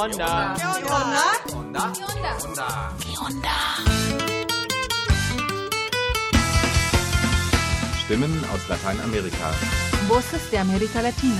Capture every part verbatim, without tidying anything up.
onda? ¿Qué onda? Onda? Onda? ¿Qué onda? Stimmen aus Lateinamerika. Voces de América Latina.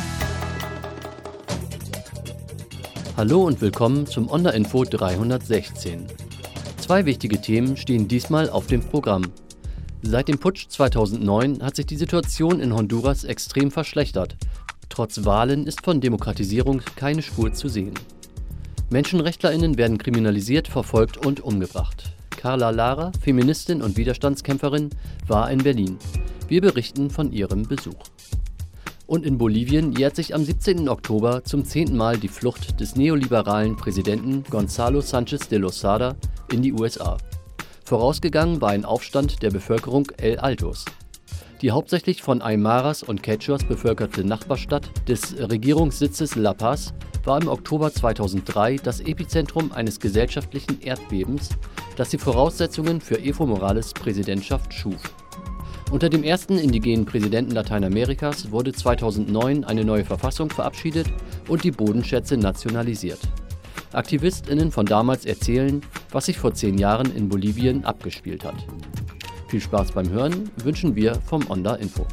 Hallo und willkommen zum Onda-Info dreihundertsechzehn. Zwei wichtige Themen stehen diesmal auf dem Programm. Seit dem Putsch zweitausendneun hat sich die Situation in Honduras extrem verschlechtert. Trotz Wahlen ist von Demokratisierung keine Spur zu sehen. MenschenrechtlerInnen werden kriminalisiert, verfolgt und umgebracht. Carla Lara, Feministin und Widerstandskämpferin, war in Berlin. Wir berichten von ihrem Besuch. Und in Bolivien jährt sich am siebzehnten Oktober zum zehnten Mal die Flucht des neoliberalen Präsidenten Gonzalo Sánchez de Lozada in die U S A. Vorausgegangen war ein Aufstand der Bevölkerung El Altos. Die hauptsächlich von Aymaras und Quechuas bevölkerte Nachbarstadt des Regierungssitzes La Paz war im Oktober zweitausenddrei das Epizentrum eines gesellschaftlichen Erdbebens, das die Voraussetzungen für Evo Morales' Präsidentschaft schuf. Unter dem ersten indigenen Präsidenten Lateinamerikas wurde zweitausendneun eine neue Verfassung verabschiedet und die Bodenschätze nationalisiert. AktivistInnen von damals erzählen, was sich vor zehn Jahren in Bolivien abgespielt hat. Viel Spaß beim Hören wünschen wir vom Onda Info.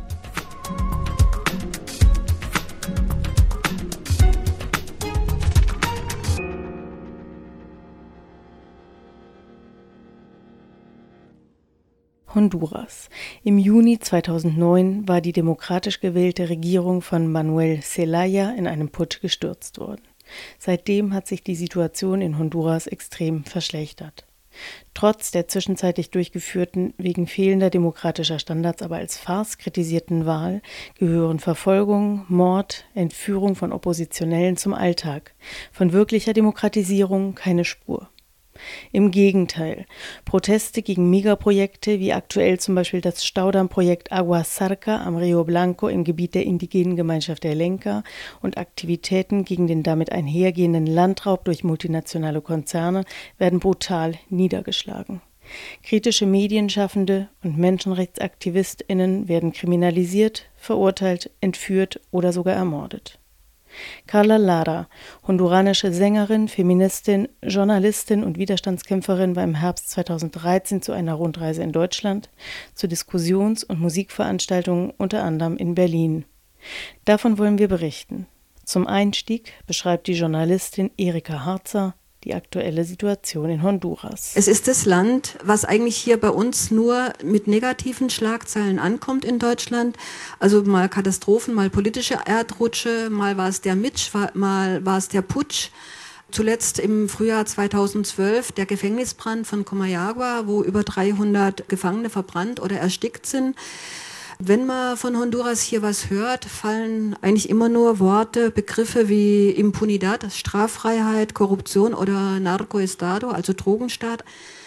Honduras. Im Juni zweitausendneun war die demokratisch gewählte Regierung von Manuel Zelaya in einem Putsch gestürzt worden. Seitdem hat sich die Situation in Honduras extrem verschlechtert. Trotz der zwischenzeitlich durchgeführten, wegen fehlender demokratischer Standards aber als Farce kritisierten Wahl, gehören Verfolgung, Mord, Entführung von Oppositionellen zum Alltag. Von wirklicher Demokratisierung keine Spur. Im Gegenteil, Proteste gegen Megaprojekte wie aktuell zum Beispiel das Staudammprojekt Agua Zarca am Rio Blanco im Gebiet der indigenen Gemeinschaft der Lenca und Aktivitäten gegen den damit einhergehenden Landraub durch multinationale Konzerne werden brutal niedergeschlagen. Kritische Medienschaffende und MenschenrechtsaktivistInnen werden kriminalisiert, verurteilt, entführt oder sogar ermordet. Carla Lara, honduranische Sängerin, Feministin, Journalistin und Widerstandskämpferin, war im Herbst zweitausenddreizehn zu einer Rundreise in Deutschland, zu Diskussions- und Musikveranstaltungen unter anderem in Berlin. Davon wollen wir berichten. Zum Einstieg beschreibt die Journalistin Erika Harzer die aktuelle Situation in Honduras. Es ist das Land, was eigentlich hier bei uns nur mit negativen Schlagzeilen ankommt in Deutschland. Also mal Katastrophen, mal politische Erdrutsche, mal war es der Mitsch, mal war es der Putsch. Zuletzt im Frühjahr zweitausendzwölf der Gefängnisbrand von Comayagua, wo über dreihundert Gefangene verbrannt oder erstickt sind. Wenn man von Honduras hier was hört, fallen eigentlich immer nur Worte, Begriffe wie Impunidad, Straffreiheit, Korruption oder Narcoestado, also Drogenstaat.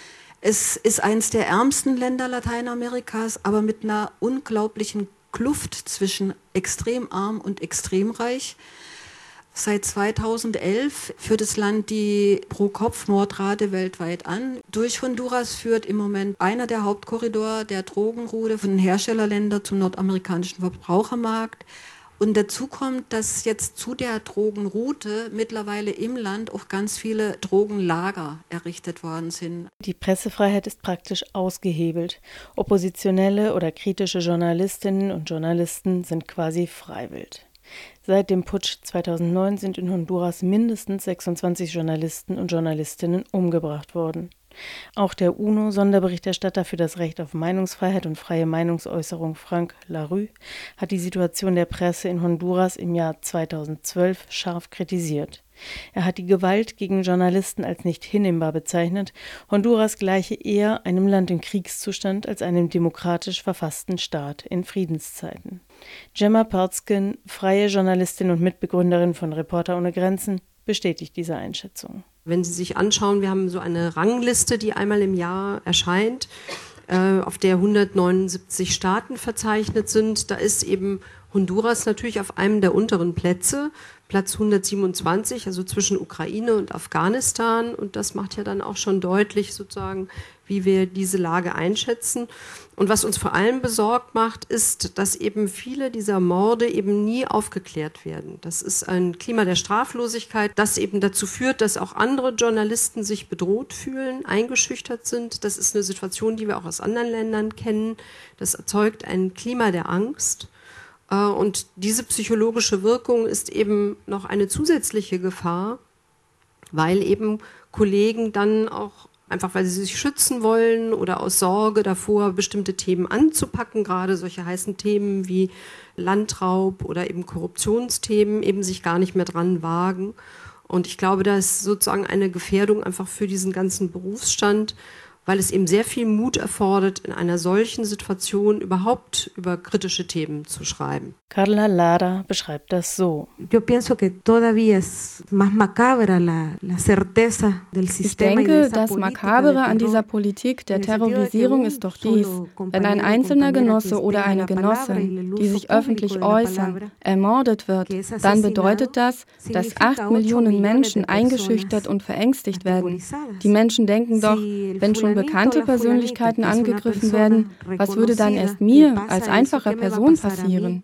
Es ist eines der ärmsten Länder Lateinamerikas, aber mit einer unglaublichen Kluft zwischen extrem arm und extrem reich. Seit zweitausendelf führt das Land die Pro-Kopf-Mordrate weltweit an. Durch Honduras führt im Moment einer der Hauptkorridore der Drogenroute von den Herstellerländern zum nordamerikanischen Verbrauchermarkt. Und dazu kommt, dass jetzt zu der Drogenroute mittlerweile im Land auch ganz viele Drogenlager errichtet worden sind. Die Pressefreiheit ist praktisch ausgehebelt. Oppositionelle oder kritische Journalistinnen und Journalisten sind quasi freiwillig. Seit dem Putsch zweitausendneun sind in Honduras mindestens sechsundzwanzig Journalisten und Journalistinnen umgebracht worden. Auch der UNO-Sonderberichterstatter für das Recht auf Meinungsfreiheit und freie Meinungsäußerung Frank Larue hat die Situation der Presse in Honduras im Jahr zweitausendzwölf scharf kritisiert. Er hat die Gewalt gegen Journalisten als nicht hinnehmbar bezeichnet. Honduras gleiche eher einem Land im Kriegszustand als einem demokratisch verfassten Staat in Friedenszeiten. Gemma Perzkin, freie Journalistin und Mitbegründerin von Reporter ohne Grenzen, bestätigt diese Einschätzung. Wenn Sie sich anschauen, wir haben so eine Rangliste, die einmal im Jahr erscheint, äh, auf der hundertneunundsiebzig Staaten verzeichnet sind. Da ist eben Honduras natürlich auf einem der unteren Plätze, Platz hundertsiebenundzwanzig, also zwischen Ukraine und Afghanistan. Und das macht ja dann auch schon deutlich sozusagen, wie wir diese Lage einschätzen. Und was uns vor allem besorgt macht, ist, dass eben viele dieser Morde eben nie aufgeklärt werden. Das ist ein Klima der Straflosigkeit, das eben dazu führt, dass auch andere Journalisten sich bedroht fühlen, eingeschüchtert sind. Das ist eine Situation, die wir auch aus anderen Ländern kennen. Das erzeugt ein Klima der Angst. Und diese psychologische Wirkung ist eben noch eine zusätzliche Gefahr, weil eben Kollegen dann auch, einfach weil sie sich schützen wollen oder aus Sorge davor, bestimmte Themen anzupacken, gerade solche heißen Themen wie Landraub oder eben Korruptionsthemen, eben sich gar nicht mehr dran wagen. Und ich glaube, da ist sozusagen eine Gefährdung einfach für diesen ganzen Berufsstand, weil es eben sehr viel Mut erfordert, in einer solchen Situation überhaupt über kritische Themen zu schreiben. Carla Lara beschreibt das so. Yo pienso que todavía es más macabra la, la certeza del sistema. Ich denke, das Makabere an dieser Politik der Terrorisierung ist doch dies: Wenn ein einzelner Genosse oder eine Genossin, die sich öffentlich äußern, ermordet wird, dann bedeutet das, dass acht Millionen Menschen eingeschüchtert und verängstigt werden. Die Menschen denken doch, wenn schon bekannte Persönlichkeiten angegriffen werden, was würde dann erst mir als einfacher Person passieren?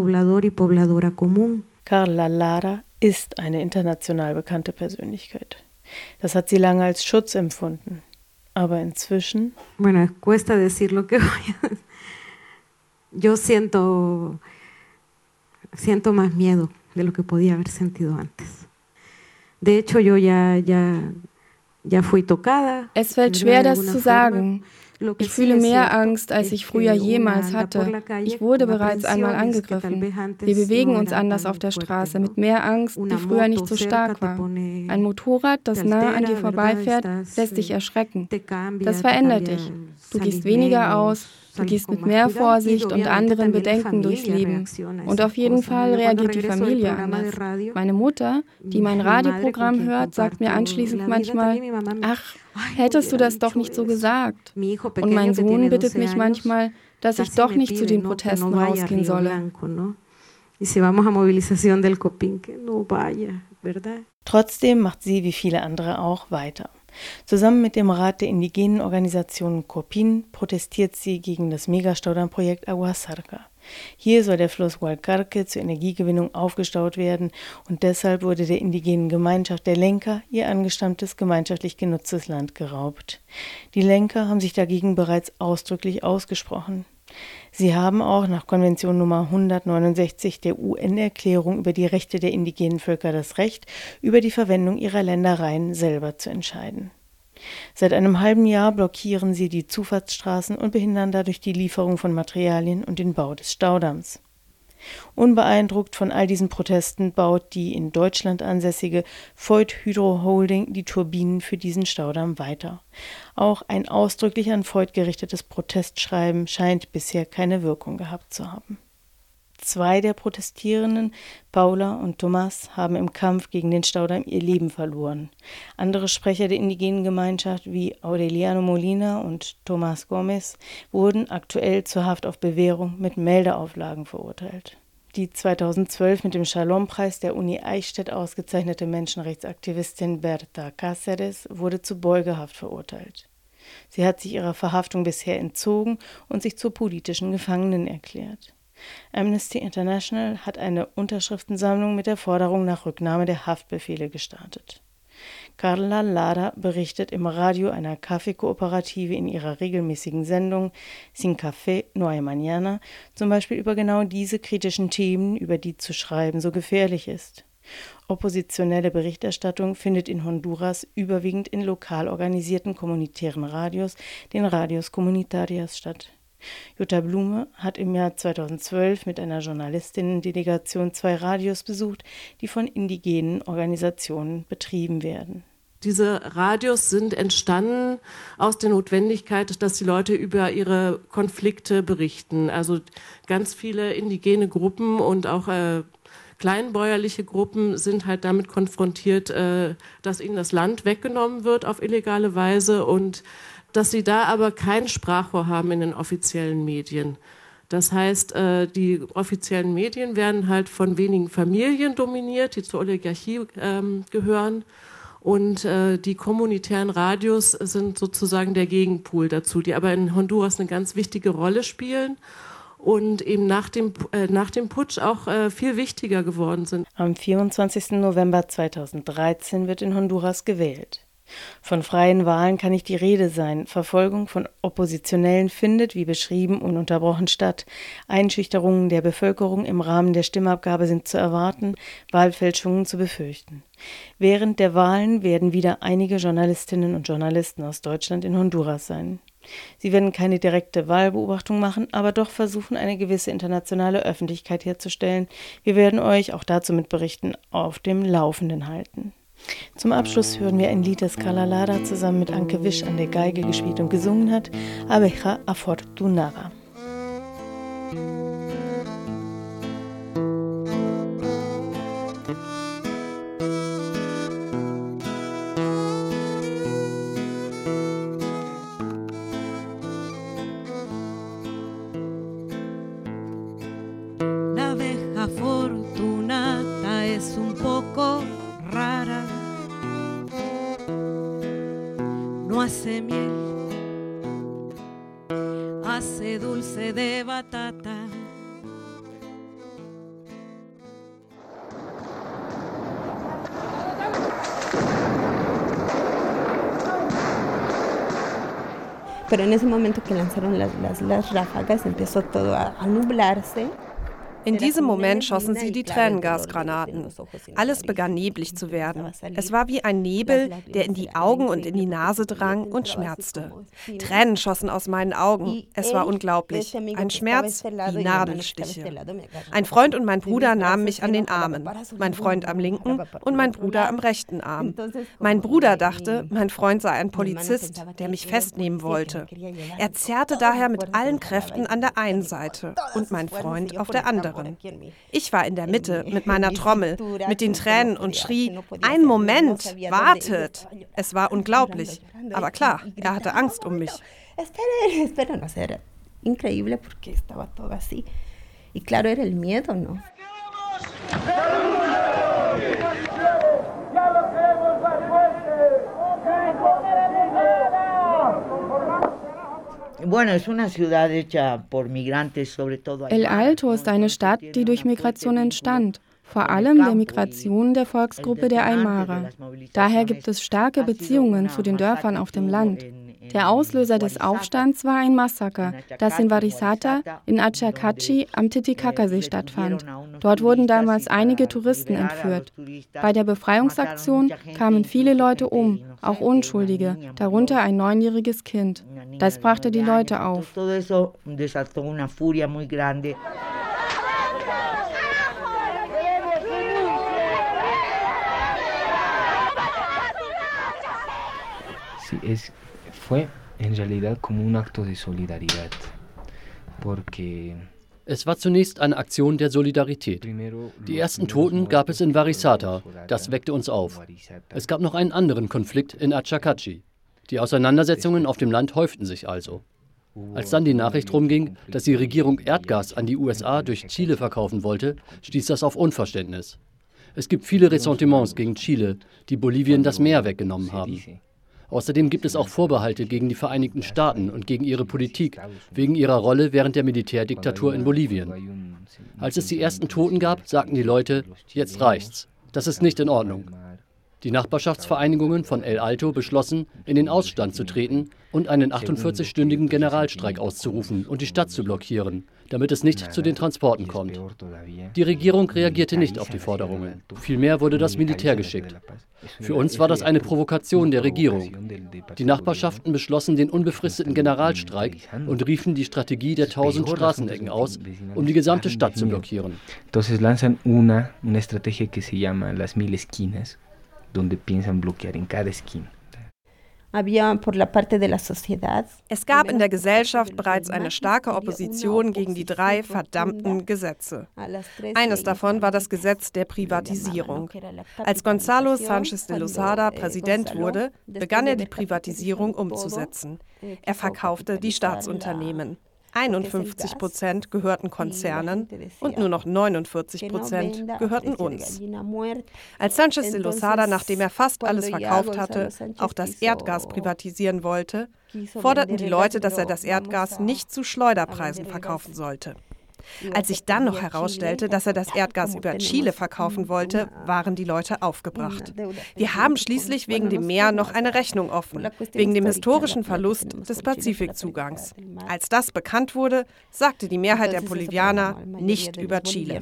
Carla Lara ist eine international bekannte Persönlichkeit. Das hat sie lange als Schutz empfunden. Aber inzwischen... Bueno, cuesta decir lo que voy a... Yo siento, siento más miedo de lo que podía haber sentido antes. De hecho, yo ya, ya, ya fui tocada. Es fällt schwer, das zu sagen. Ich fühle mehr Angst, als ich früher jemals hatte. Ich wurde bereits einmal angegriffen. Wir bewegen uns anders auf der Straße, mit mehr Angst, die früher nicht so stark war. Ein Motorrad, das nah an dir vorbeifährt, lässt dich erschrecken. Das verändert dich. Du gehst weniger aus, du gehst mit mehr Vorsicht und anderen Bedenken durchs Leben. Und auf jeden Fall reagiert die Familie anders. Meine Mutter, die mein Radioprogramm hört, sagt mir anschließend manchmal: Ach, hättest du das doch nicht so gesagt. Und mein Sohn bittet mich manchmal, dass ich doch nicht zu den Protesten rausgehen solle. Trotzdem macht sie, wie viele andere auch, weiter. Zusammen mit dem Rat der indigenen Organisation Copin protestiert sie gegen das Megastaudammprojekt Aguasarca. Hier soll der Fluss Hualcarque zur Energiegewinnung aufgestaut werden und deshalb wurde der indigenen Gemeinschaft der Lenca ihr angestammtes gemeinschaftlich genutztes Land geraubt. Die Lenca haben sich dagegen bereits ausdrücklich ausgesprochen. Sie haben auch nach Konvention Nummer hundertneunundsechzig der U N-Erklärung über die Rechte der indigenen Völker das Recht, über die Verwendung ihrer Ländereien selber zu entscheiden. Seit einem halben Jahr blockieren sie die Zufahrtsstraßen und behindern dadurch die Lieferung von Materialien und den Bau des Staudamms. Unbeeindruckt von all diesen Protesten baut die in Deutschland ansässige Voith Hydro Holding die Turbinen für diesen Staudamm weiter. Auch ein ausdrücklich an Voith gerichtetes Protestschreiben scheint bisher keine Wirkung gehabt zu haben. Zwei der Protestierenden, Paula und Tomás, haben im Kampf gegen den Staudamm ihr Leben verloren. Andere Sprecher der indigenen Gemeinschaft wie Aureliano Molina und Tomás Gómez wurden aktuell zur Haft auf Bewährung mit Meldeauflagen verurteilt. Die zweitausendzwölf mit dem Shalom-Preis der Uni Eichstätt ausgezeichnete Menschenrechtsaktivistin Berta Cáceres wurde zu Beugehaft verurteilt. Sie hat sich ihrer Verhaftung bisher entzogen und sich zur politischen Gefangenen erklärt. Amnesty International hat eine Unterschriftensammlung mit der Forderung nach Rücknahme der Haftbefehle gestartet. Carla Lara berichtet im Radio einer Kaffeekooperative in ihrer regelmäßigen Sendung Sin Café no hay mañana zum Beispiel über genau diese kritischen Themen, über die zu schreiben so gefährlich ist. Oppositionelle Berichterstattung findet in Honduras überwiegend in lokal organisierten kommunitären Radios, den Radios Comunitarias, statt. Jutta Blume hat im Jahr zweitausendzwölf mit einer Journalistinnen-Delegation zwei Radios besucht, die von indigenen Organisationen betrieben werden. Diese Radios sind entstanden aus der Notwendigkeit, dass die Leute über ihre Konflikte berichten. Also ganz viele indigene Gruppen und auch äh, kleinbäuerliche Gruppen sind halt damit konfrontiert, äh, dass ihnen das Land weggenommen wird auf illegale Weise und dass sie da aber kein Sprachrohr haben in den offiziellen Medien. Das heißt, äh, die offiziellen Medien werden halt von wenigen Familien dominiert, die zur Oligarchie ähm, gehören. Und äh, die kommunitären Radios sind sozusagen der Gegenpol dazu, die aber in Honduras eine ganz wichtige Rolle spielen und eben nach dem, äh, nach dem Putsch auch äh, viel wichtiger geworden sind. Am vierundzwanzigsten November zweitausenddreizehn wird in Honduras gewählt. Von freien Wahlen kann nicht die Rede sein. Verfolgung von Oppositionellen findet, wie beschrieben, ununterbrochen statt. Einschüchterungen der Bevölkerung im Rahmen der Stimmabgabe sind zu erwarten, Wahlfälschungen zu befürchten. Während der Wahlen werden wieder einige Journalistinnen und Journalisten aus Deutschland in Honduras sein. Sie werden keine direkte Wahlbeobachtung machen, aber doch versuchen, eine gewisse internationale Öffentlichkeit herzustellen. Wir werden euch auch dazu mit Berichten auf dem Laufenden halten. Zum Abschluss hören wir ein Lied, das Carla Lara zusammen mit Anke Wisch an der Geige gespielt und gesungen hat, Abeja Afortunada. La abeja afortunada es un poco rara, no hace miel, hace dulce de batata. Pero en ese momento que lanzaron las, las, las ráfagas empezó todo a, a nublarse. In diesem Moment schossen sie die Tränengasgranaten. Alles begann neblig zu werden. Es war wie ein Nebel, der in die Augen und in die Nase drang und schmerzte. Tränen schossen aus meinen Augen. Es war unglaublich. Ein Schmerz wie Nadelstiche. Ein Freund und mein Bruder nahmen mich an den Armen. Mein Freund am linken und mein Bruder am rechten Arm. Mein Bruder dachte, mein Freund sei ein Polizist, der mich festnehmen wollte. Er zerrte daher mit allen Kräften an der einen Seite und mein Freund auf der anderen. Ich war in der Mitte mit meiner Trommel, mit den Tränen und schrie, einen Moment, wartet. Es war unglaublich, aber klar, er hatte Angst um mich. Increíble porque estaba todo así. Y claro, era el miedo, ¿no? El Alto ist eine Stadt, die durch Migration entstand, vor allem der Migration der Volksgruppe der Aymara. Daher gibt es starke Beziehungen zu den Dörfern auf dem Land. Der Auslöser des Aufstands war ein Massaker, das in Varizata in Achacachi am Titicacasee stattfand. Dort wurden damals einige Touristen entführt. Bei der Befreiungsaktion kamen viele Leute um, auch Unschuldige, darunter ein neunjähriges Kind. Das brachte die Leute auf. Sí, es, fue en realidad como un acto de solidaridad, porque es war zunächst eine Aktion der Solidarität. Die ersten Toten gab es in Varizata, das weckte uns auf. Es gab noch einen anderen Konflikt in Achacachi. Die Auseinandersetzungen auf dem Land häuften sich also. Als dann die Nachricht rumging, dass die Regierung Erdgas an die U S A durch Chile verkaufen wollte, stieß das auf Unverständnis. Es gibt viele Ressentiments gegen Chile, die Bolivien das Meer weggenommen haben. Außerdem gibt es auch Vorbehalte gegen die Vereinigten Staaten und gegen ihre Politik, wegen ihrer Rolle während der Militärdiktatur in Bolivien. Als es die ersten Toten gab, sagten die Leute, jetzt reicht's. Das ist nicht in Ordnung. Die Nachbarschaftsvereinigungen von El Alto beschlossen, in den Ausstand zu treten und einen achtundvierzig-stündigen Generalstreik auszurufen und die Stadt zu blockieren, damit es nicht zu den Transporten kommt. Die Regierung reagierte nicht auf die Forderungen. Vielmehr wurde das Militär geschickt. Für uns war das eine Provokation der Regierung. Die Nachbarschaften beschlossen den unbefristeten Generalstreik und riefen die Strategie der tausend Straßenecken aus, um die gesamte Stadt zu blockieren. Entonces lanzan una, una estrategia que se llama las mil esquinas, donde piensan bloquear en cada esquina. Es gab in der Gesellschaft bereits eine starke Opposition gegen die drei verdammten Gesetze. Eines davon war das Gesetz der Privatisierung. Als Gonzalo Sánchez de Lozada Präsident wurde, begann er die Privatisierung umzusetzen. Er verkaufte die Staatsunternehmen. einundfünfzig Prozent gehörten Konzernen und nur noch neunundvierzig Prozent gehörten uns. Als Sánchez de Losada, nachdem er fast alles verkauft hatte, auch das Erdgas privatisieren wollte, forderten die Leute, dass er das Erdgas nicht zu Schleuderpreisen verkaufen sollte. Als sich dann noch herausstellte, dass er das Erdgas über Chile verkaufen wollte, waren die Leute aufgebracht. Wir haben schließlich wegen dem Meer noch eine Rechnung offen, wegen dem historischen Verlust des Pazifikzugangs. Als das bekannt wurde, sagte die Mehrheit der Bolivianer nicht über Chile.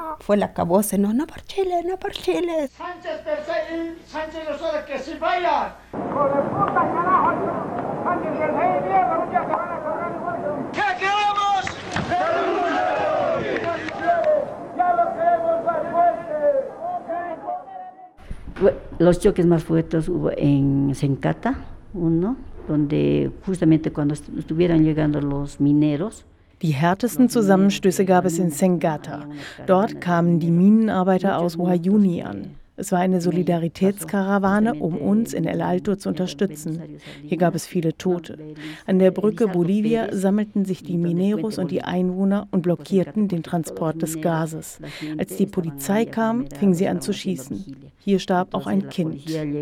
Los choques más fuertes hubo en Sencata, uno, donde justamente cuando estuvieron llegando los mineros. Die härtesten Zusammenstöße gab es in Sencata. Dort kamen die Minenarbeiter aus Huayuni an. Es war eine Solidaritätskarawane, um uns in El Alto zu unterstützen. Hier gab es viele Tote. An der Brücke Bolivia sammelten sich die Mineros und die Einwohner und blockierten den Transport des Gases. Als die Polizei kam, fing sie an zu schießen. Hier starb auch ein Kind.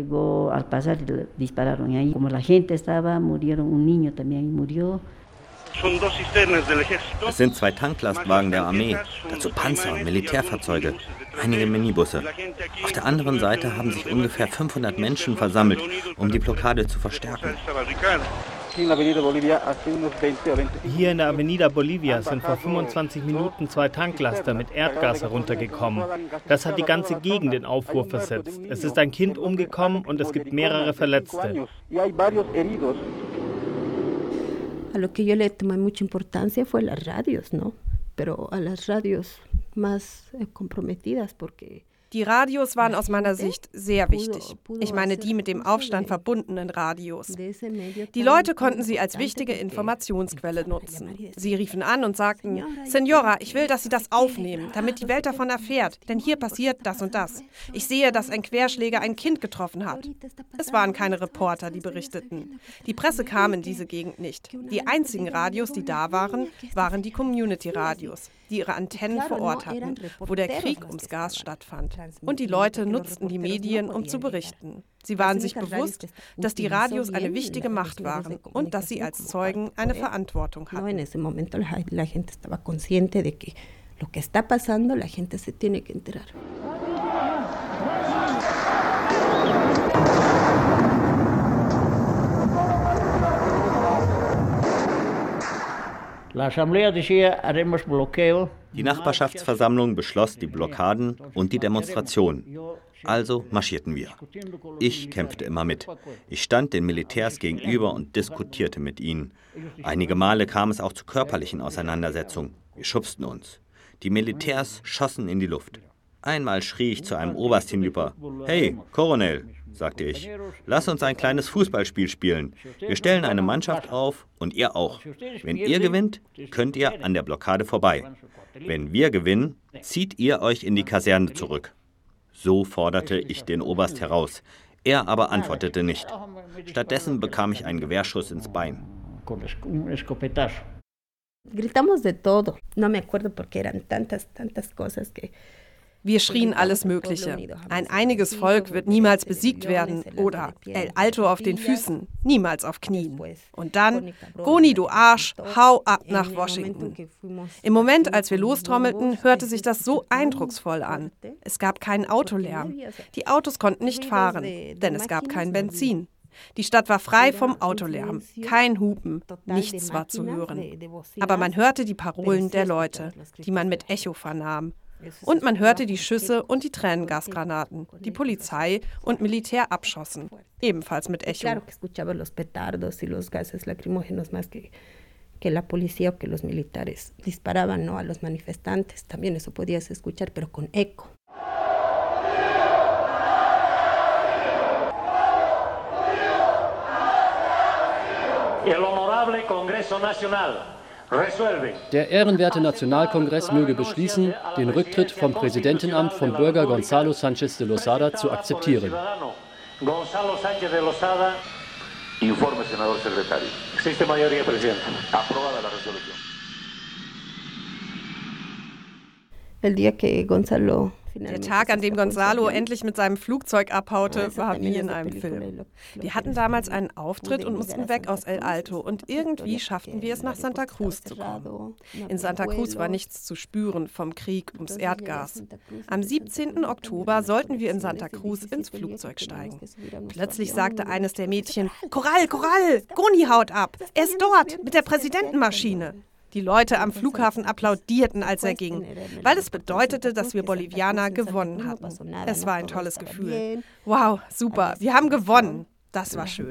Es sind zwei Tanklastwagen der Armee, dazu Panzer und Militärfahrzeuge, einige Minibusse. Auf der anderen Seite haben sich ungefähr fünfhundert Menschen versammelt, um die Blockade zu verstärken. Hier in der Avenida Bolivia sind vor fünfundzwanzig Minuten zwei Tanklaster mit Erdgas heruntergekommen. Das hat die ganze Gegend in Aufruhr versetzt. Es ist ein Kind umgekommen und es gibt mehrere Verletzte. A lo que yo le tomé mucha importancia fue las radios, ¿no? Pero a las radios más comprometidas porque Die Radios waren aus meiner Sicht sehr wichtig. Ich meine die mit dem Aufstand verbundenen Radios. Die Leute konnten sie als wichtige Informationsquelle nutzen. Sie riefen an und sagten, Senora, ich will, dass Sie das aufnehmen, damit die Welt davon erfährt, denn hier passiert das und das. Ich sehe, dass ein Querschläger ein Kind getroffen hat. Es waren keine Reporter, die berichteten. Die Presse kam in diese Gegend nicht. Die einzigen Radios, die da waren, waren die Community-Radios, die ihre Antennen vor Ort hatten, wo der Krieg ums Gas stattfand. Und die Leute nutzten die Medien, um zu berichten. Sie waren sich bewusst, dass die Radios eine wichtige Macht waren und dass sie als Zeugen eine Verantwortung hatten. Die Nachbarschaftsversammlung beschloss die Blockaden und die Demonstrationen. Also marschierten wir. Ich kämpfte immer mit. Ich stand den Militärs gegenüber und diskutierte mit ihnen. Einige Male kam es auch zu körperlichen Auseinandersetzungen. Wir schubsten uns. Die Militärs schossen in die Luft. Einmal schrie ich zu einem Oberst hinüber: Hey, Koronel, sagte ich, lass uns ein kleines Fußballspiel spielen. Wir stellen eine Mannschaft auf und ihr auch. Wenn ihr gewinnt, könnt ihr an der Blockade vorbei. Wenn wir gewinnen, zieht ihr euch in die Kaserne zurück. So forderte ich den Oberst heraus. Er aber antwortete nicht. Stattdessen bekam ich einen Gewehrschuss ins Bein. Gritamos de todo. No me acuerdo porque eran tantas, tantas cosas que Wir schrien alles Mögliche. Ein einiges Volk wird niemals besiegt werden oder El Alto auf den Füßen, niemals auf Knien. Und dann, Goni, du Arsch, hau ab nach Washington. Im Moment, als wir lostrommelten, hörte sich das so eindrucksvoll an. Es gab keinen Autolärm. Die Autos konnten nicht fahren, denn es gab kein Benzin. Die Stadt war frei vom Autolärm, kein Hupen, nichts war zu hören. Aber man hörte die Parolen der Leute, die man mit Echo vernahm. Und man hörte die Schüsse und die Tränengasgranaten, die Polizei und Militär abschossen, ebenfalls mit Echo. Que la policía o que los militares disparaban, ¿no?, a los manifestantes, también eso podías escuchar, pero con eco. El Honorable Congreso Nacional resuelve. Der ehrenwerte Nationalkongress möge beschließen, den Rücktritt vom Präsidentenamt von Bürger Gonzalo Sánchez de Losada zu akzeptieren. Gonzalo Sánchez de Losada. Informe, senador secretario. Existe mayoría, presidente. Aprobada la resolución. Der Tag, an dem Gonzalo endlich mit seinem Flugzeug abhaute, war wie in einem Film. Wir hatten damals einen Auftritt und mussten weg aus El Alto und irgendwie schafften wir es, nach Santa Cruz zu kommen. In Santa Cruz war nichts zu spüren vom Krieg ums Erdgas. Am siebzehnten Oktober sollten wir in Santa Cruz ins Flugzeug steigen. Plötzlich sagte eines der Mädchen, Coral, Coral, Goni haut ab, er ist dort mit der Präsidentenmaschine. Die Leute am Flughafen applaudierten, als er ging, weil es bedeutete, dass wir Bolivianer gewonnen hatten. Es war ein tolles Gefühl. Wow, super, wir haben gewonnen. Das war schön.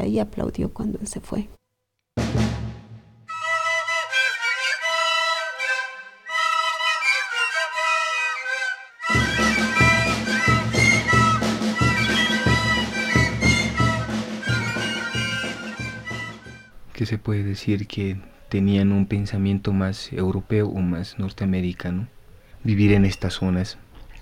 ¿Qué se puede decir que tenían un pensamiento más europeo o más norteamericano? Vivir en estas zonas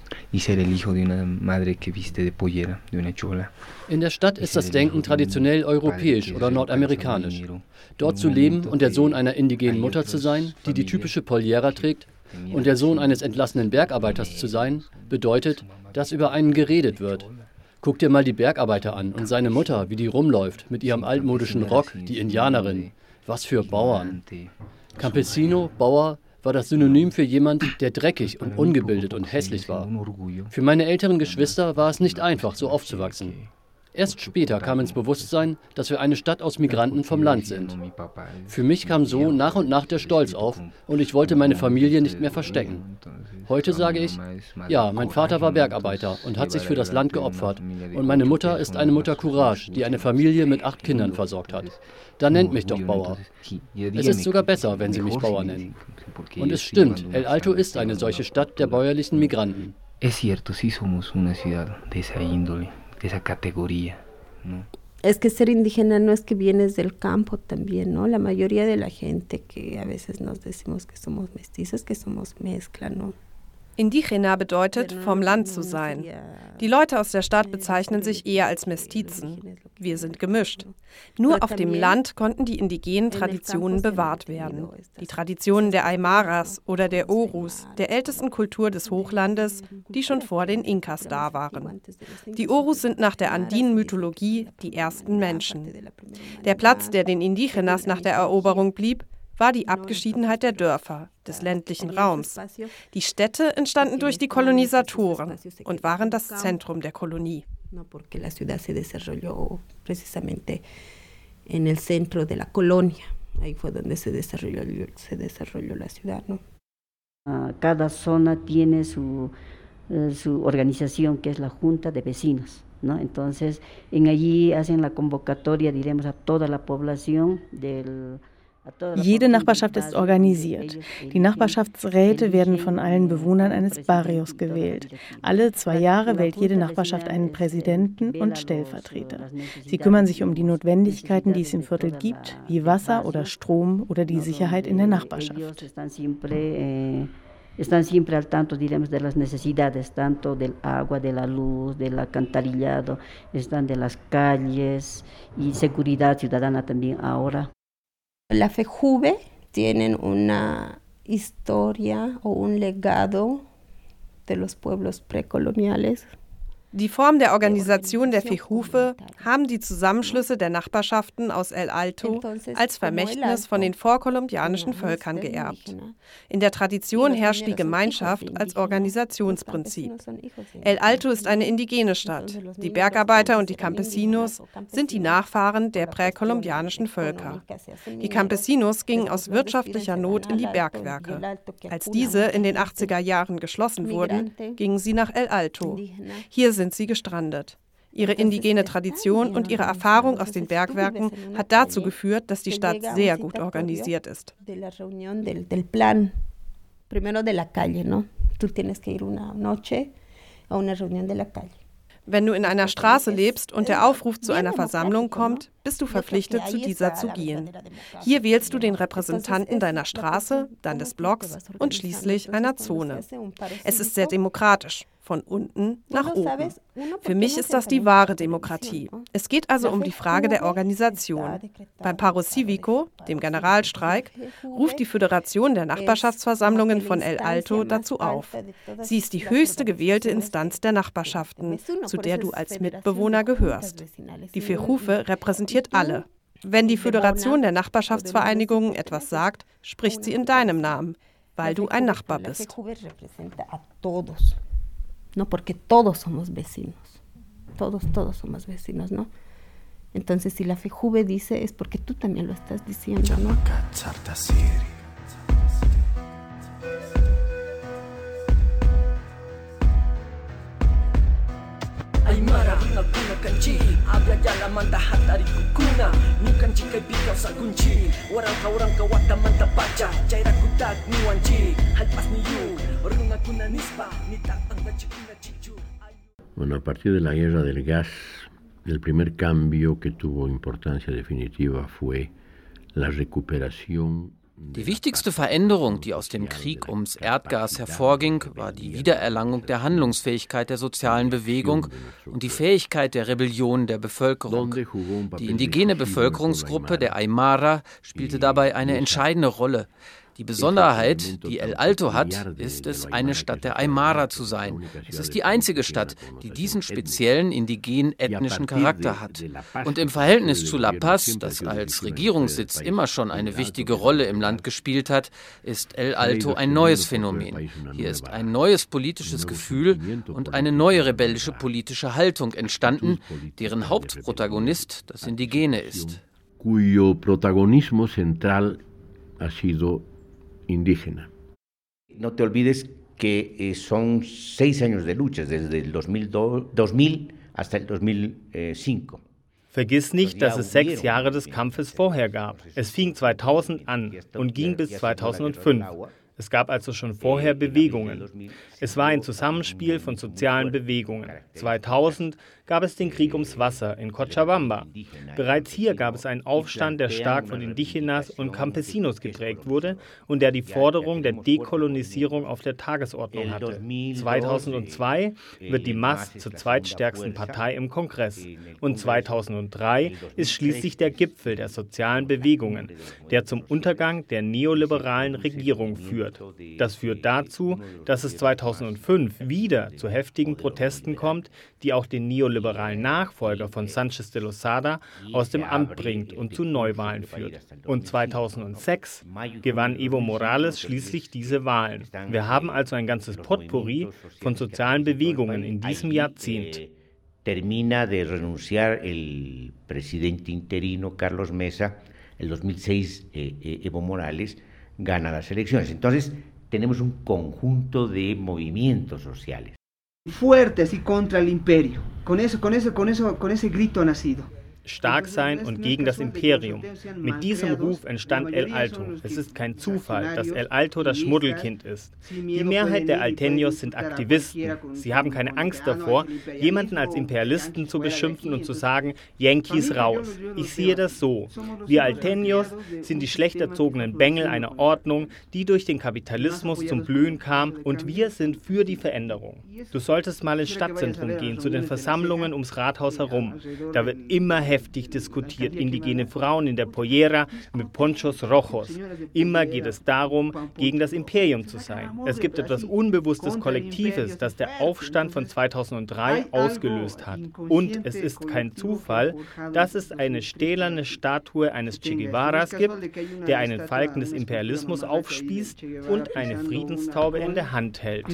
y ser el hijo de una madre que viste de pollera, de una chola. In der Stadt ist das Denken traditionell europäisch oder nordamerikanisch. Dort zu leben und der Sohn einer indigenen Mutter zu sein, die die typische Pollera trägt, und der Sohn eines entlassenen Bergarbeiters zu sein, bedeutet, dass über einen geredet wird. Guck dir mal die Bergarbeiter an und seine Mutter, wie die rumläuft, mit ihrem altmodischen Rock, die Indianerin. Was für Bauern. Campesino, Bauer, war das Synonym für jemand, der dreckig und ungebildet und hässlich war. Für meine älteren Geschwister war es nicht einfach, so aufzuwachsen. Erst später kam ins Bewusstsein, dass wir eine Stadt aus Migranten vom Land sind. Für mich kam so nach und nach der Stolz auf und ich wollte meine Familie nicht mehr verstecken. Heute sage ich, ja, mein Vater war Bergarbeiter und hat sich für das Land geopfert und meine Mutter ist eine Mutter Courage, die eine Familie mit acht Kindern versorgt hat. Dann nennt mich doch Bauer. Es ist sogar besser, wenn sie mich Bauer nennen. Und es stimmt, El Alto ist eine solche Stadt der bäuerlichen Migranten. Es cierto, sí somos una ciudad de esa índole, de esa categoría, ¿no? Es que ser indígena no es que vienes del campo también, ¿no? La mayoría de la gente que a veces nos decimos que somos mestizos, que somos mezcla, ¿no? Indigena bedeutet, vom Land zu sein. Die Leute aus der Stadt bezeichnen sich eher als Mestizen. Wir sind gemischt. Nur auf dem Land konnten die indigenen Traditionen bewahrt werden. Die Traditionen der Aymaras oder der Orus, der ältesten Kultur des Hochlandes, die schon vor den Inkas da waren. Die Orus sind nach der Andinen-Mythologie die ersten Menschen. Der Platz, der den Indigenas nach der Eroberung blieb, war die Abgeschiedenheit der Dörfer, des ländlichen Raums. Die Städte entstanden durch die Kolonisatoren und waren das Zentrum der Kolonie. Cada zona tiene su, su organización, que es la Junta de Vecinos, ¿no? Entonces, en allí hacen la convocatoria, diremos, a toda la población del... Jede Nachbarschaft ist organisiert. Die Nachbarschaftsräte werden von allen Bewohnern eines Barrios gewählt. Alle zwei Jahre wählt jede Nachbarschaft einen Präsidenten und Stellvertreter. Sie kümmern sich um die Notwendigkeiten, die es im Viertel gibt, wie Wasser oder Strom oder die Sicherheit in der Nachbarschaft. Están siempre al tanto, diremos, de las necesidades, tanto del agua, de la luz, del alcantarillado, están de las calles y seguridad ciudadana también ahora. La FEJUVE tienen una historia o un legado de los pueblos precoloniales. Die Form der Organisation der FEJUVE haben die Zusammenschlüsse der Nachbarschaften aus El Alto als Vermächtnis von den vorkolumbianischen Völkern geerbt. In der Tradition herrscht die Gemeinschaft als Organisationsprinzip. El Alto ist eine indigene Stadt. Die Bergarbeiter und die Campesinos sind die Nachfahren der präkolumbianischen Völker. Die Campesinos gingen aus wirtschaftlicher Not in die Bergwerke. Als diese in den achtziger Jahren geschlossen wurden, gingen sie nach El Alto. Hier sind sie gestrandet. Ihre indigene Tradition und ihre Erfahrung aus den Bergwerken hat dazu geführt, dass die Stadt sehr gut organisiert ist. Wenn du in einer Straße lebst und der Aufruf zu einer Versammlung kommt, bist du verpflichtet, zu dieser zu gehen. Hier wählst du den Repräsentanten deiner Straße, dann des Blocks und schließlich einer Zone. Es ist sehr demokratisch, von unten nach oben. Für mich ist das die wahre Demokratie. Es geht also um die Frage der Organisation. Beim Paro Cívico, dem Generalstreik, ruft die Föderation der Nachbarschaftsversammlungen von El Alto dazu auf. Sie ist die höchste gewählte Instanz der Nachbarschaften, zu der du als Mitbewohner gehörst. Die Fejufe repräsentiert alle. Wenn die Föderation der Nachbarschaftsvereinigungen etwas sagt, spricht sie in deinem Namen, weil du ein Nachbar bist. No, porque todos somos vecinos, todos, todos somos vecinos, ¿no? Entonces, si la FEJUVE dice, es porque tú también lo estás diciendo, ¿no? Aymara runa kuna kanchi habla ya la manda hatari kukuna nukanchi kai pika sagunchi waranka waranka wata manta pacha chaira kutak niwanchi halpas ni yu runa kuna nispa ni tak angachi kuna chichu. Bueno, a partir de la guerra del gas, el primer cambio que tuvo importancia definitiva fue la recuperación. Die wichtigste Veränderung, die aus dem Krieg ums Erdgas hervorging, war die Wiedererlangung der Handlungsfähigkeit der sozialen Bewegung und die Fähigkeit der Rebellion der Bevölkerung. Die indigene Bevölkerungsgruppe der Aymara spielte dabei eine entscheidende Rolle. Die Besonderheit, die El Alto hat, ist es, eine Stadt der Aymara zu sein. Es ist die einzige Stadt, die diesen speziellen indigenen ethnischen Charakter hat. Und im Verhältnis zu La Paz, das als Regierungssitz immer schon eine wichtige Rolle im Land gespielt hat, ist El Alto ein neues Phänomen. Hier ist ein neues politisches Gefühl und eine neue rebellische politische Haltung entstanden, deren Hauptprotagonist das Indigene ist. Cuyo protagonismo central ha sido indígena. No te olvides que eh, son seis años de luchas, desde el dos mil hasta el dos mil cinco. Vergiss nicht, dass es sechs Jahre des Kampfes vorher gab. Es fing zweitausend an und ging bis zweitausendfünf. Es gab also schon vorher Bewegungen. Es war ein Zusammenspiel von sozialen Bewegungen. zweitausend gab es den Krieg ums Wasser in Cochabamba. Bereits hier gab es einen Aufstand, der stark von Indigenas und Campesinos geprägt wurde und der die Forderung der Dekolonisierung auf der Tagesordnung hatte. zweitausendzwei wird die M A S zur zweitstärksten Partei im Kongress. Und zweitausenddrei ist schließlich der Gipfel der sozialen Bewegungen, der zum Untergang der neoliberalen Regierung führt. Das führt dazu, dass es zweitausendfünf wieder zu heftigen Protesten kommt, die auch den neoliberalen Nachfolger von Sánchez de Lozada aus dem Amt bringt und zu Neuwahlen führt. Und zweitausendsechs gewann Evo Morales schließlich diese Wahlen. Wir haben also ein ganzes Potpourri von sozialen Bewegungen in diesem Jahrzehnt. Termina de renunciar el presidente interino Carlos Mesa, el dos mil seis eh, Evo Morales gana las elecciones. Entonces, tenemos un conjunto de movimientos sociales. Fuertes y contra el imperio. Con eso, con eso, con eso, con ese grito nacido. Stark sein und gegen das Imperium. Mit diesem Ruf entstand El Alto. Es ist kein Zufall, dass El Alto das Schmuddelkind ist. Die Mehrheit der Alteños sind Aktivisten. Sie haben keine Angst davor, jemanden als Imperialisten zu beschimpfen und zu sagen, Yankees raus. Ich sehe das so. Wir Alteños sind die schlecht erzogenen Bengel einer Ordnung, die durch den Kapitalismus zum Blühen kam, und wir sind für die Veränderung. Du solltest mal ins Stadtzentrum gehen, zu den Versammlungen ums Rathaus herum. Da wird immer heftiger heftig diskutiert, indigene Frauen in der Pollera mit Ponchos Rojos. Immer geht es darum, gegen das Imperium zu sein. Es gibt etwas Unbewusstes Kollektives, das der Aufstand von zweitausenddrei ausgelöst hat. Und es ist kein Zufall, dass es eine stählerne Statue eines Che Guevaras gibt, der einen Falken des Imperialismus aufspießt und eine Friedenstaube in der Hand hält.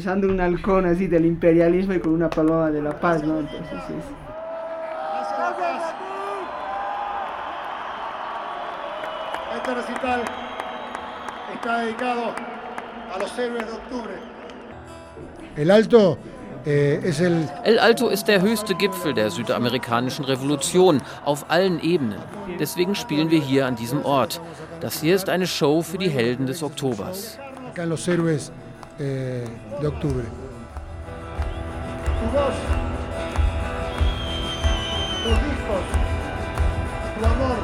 Este recital está dedicado a los héroes de octubre. El Alto eh, es el El Alto ist der höchste Gipfel der südamerikanischen Revolution auf allen Ebenen. Deswegen spielen wir hier an diesem Ort. Das hier ist eine Show für die Helden des Oktobers. Acá en los héroes eh, de octubre. Tu voz, tus discos, tu amor.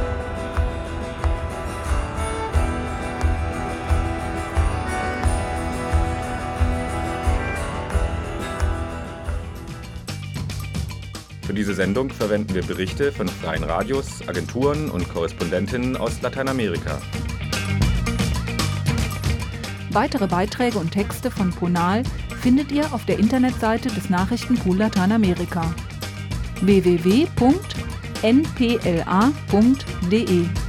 Für diese Sendung verwenden wir Berichte von freien Radios, Agenturen und Korrespondentinnen aus Lateinamerika. Weitere Beiträge und Texte von Ponal findet ihr auf der Internetseite des Nachrichtenpool Lateinamerika w w w punkt n p l a punkt d e.